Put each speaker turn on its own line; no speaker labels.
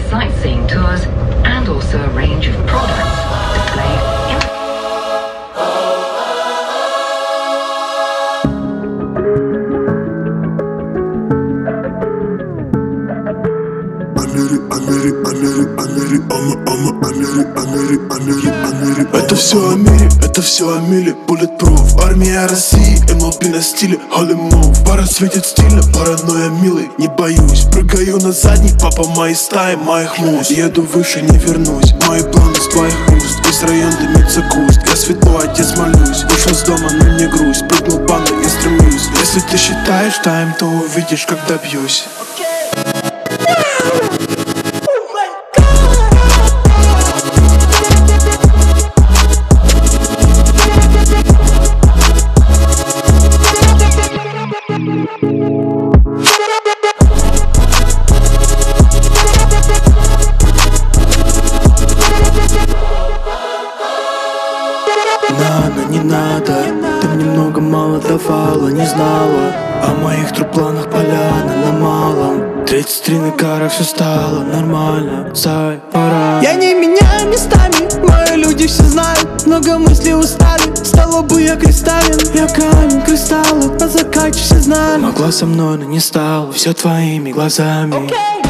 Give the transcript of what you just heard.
sightseeing tours and also a range of products displayed in
Это все о мире, Bulletproof. Армия России, MLB на стиле, Holy Move. Пара светит стильно, паранойя милый, не боюсь. Прыгаю на задник, папа моей стаи, моих муз. Еду выше, не вернусь, мои планы с твоих уст. Весь район дымится куст, я святой отец молюсь. Вышел с дома, но не грусть, прыгнул банда, я стремлюсь. Если ты считаешь тайм, то увидишь, как добьюсь. Надо, не надо, ты мне много мало давала, не знала о моих планах поляна на малом. 33 на карах, все стало нормально, Зай, пора.
Я не меняю местами, мои люди все знают. Много мыслей устали, стало бы я кристаллен. Я камень, кристаллы, на закате все знали.
Могла со мной, но не стала, все твоими глазами.